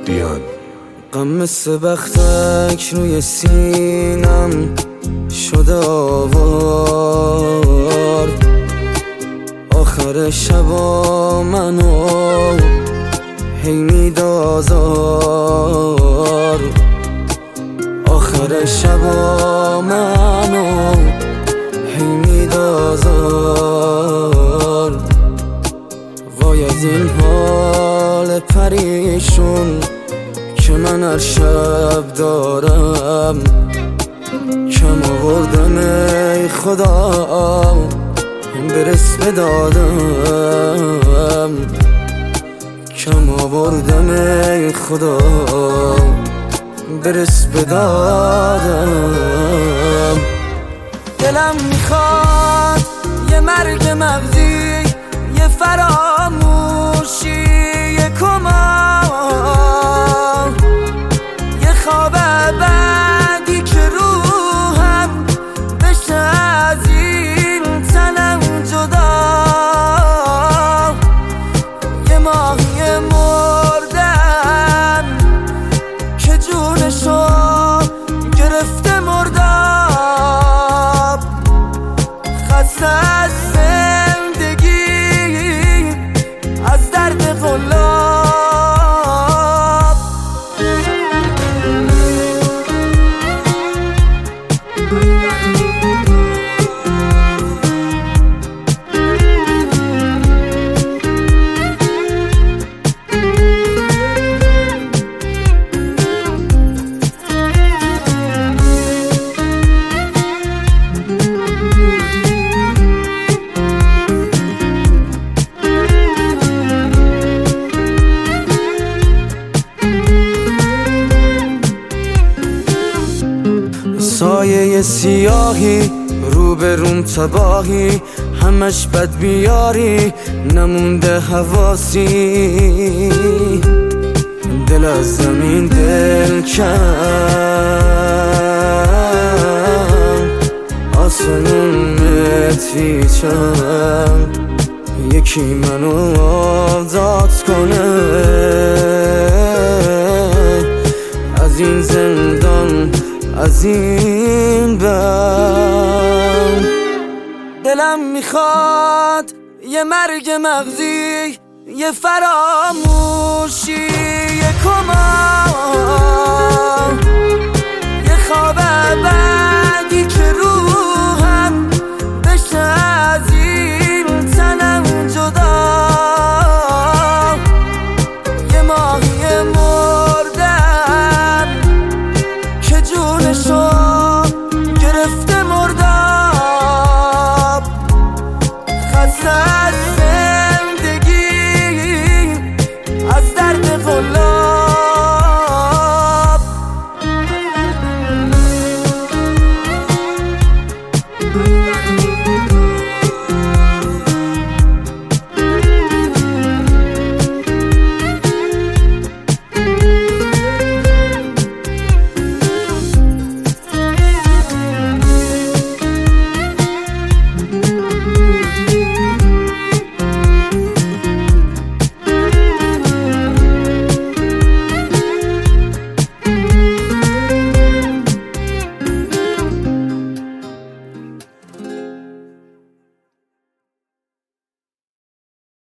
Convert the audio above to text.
بیان غم مثل بختک روی سینم شده آوار، آخر شبا منو هی میدازار، آخر شبا منو هی میدازار. وای از این حال پریشون که من هر شب دارم، کم آوردم ای خدا برس به دادم، کم آوردم ای خدا برس به دادم. دلم میخواد یه مرگ مغزی، یه فراموشی، یه کما، یه خواب بعدی که روحم بشه از این تنم جدا، یه ماهی مردم که جونشو گرفته مرداب، خسته از زندگی از درد غلاب. سایه سیاهی رو به روم تباهی، همش بد بیاری نمونده حواسی، دل از زمین دل کن آسمون متیچم، یکی منو آزاد کنه از این زندان، از این بند. دلم میخواد یه مرگ مغزی، یه فراموشی،